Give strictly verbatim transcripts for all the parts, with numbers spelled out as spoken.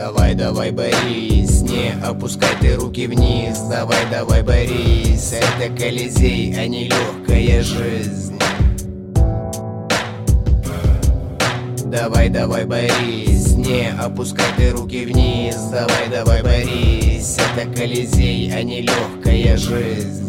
Давай, давай, борись, не опускай ты руки вниз. Давай, давай, борись, это Колизей, а не легкая жизнь. Давай, давай, борись, не опускай ты руки вниз. Давай, давай, борись, это Колизей, а не легкая жизнь.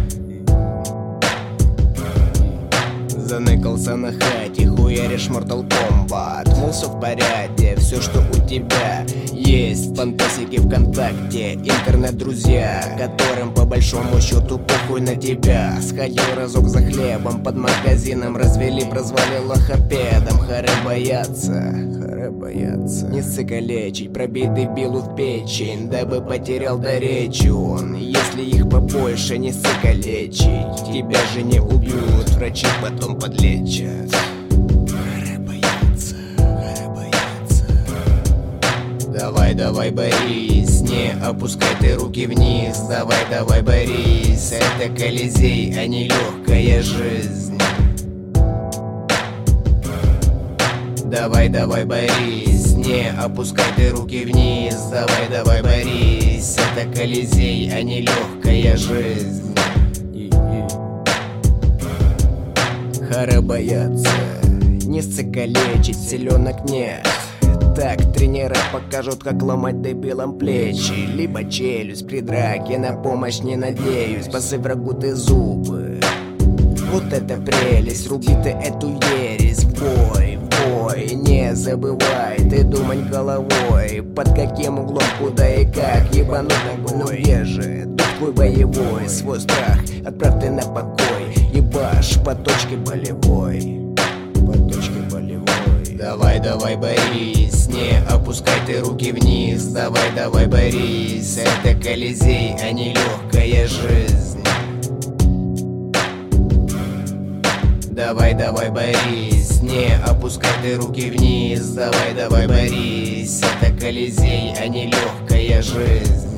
Заныкался на хате, хуяришь Mortal Kombat. Мол, все в порядке, все, что у тебя есть. Фантазики ВКонтакте, интернет-друзья, которым по большому счету похуй на тебя. Сходил разок за хлебом, под магазином развели, прозвали лохопедом. Хоры боятся, хоры боятся не ссыкалечить, пробить дебилу в печень, дабы потерял до речи он. Если их побольше не ссыкалечить, тебя же не убьют, врачи потом подлечат. Хоры боятся, хоры боятся. Давай, давай, борись, не опускай ты руки вниз. Давай, давай, борись, это Колизей, а не легкая жизнь. Давай, давай, борись, не опускай ты руки вниз. Давай, давай, борись, это Колизей, а не легкая жизнь. Хоры боятся не ссыкалечить, селенок нет. Так тренеры покажут, как ломать дебилам плечи, либо челюсть при драке, на помощь не надеюсь. Басы врагу ты зубы, вот это прелесть. Руби ты эту ересь, в бой, в бой. Не забывай ты думать головой, под каким углом, куда и как ебануть ногой. Ну где же дух твой боевой, свой страх отправь ты на покой. Ебашь по точке болевой, по точке болевой. Давай, давай, борись, не опускай ты руки вниз. Давай, давай, борись, это Колизей, а не легкая жизнь. Давай, давай, борись, не опускай ты руки вниз. Давай, давай, борись, это Колизей, а не легкая жизнь.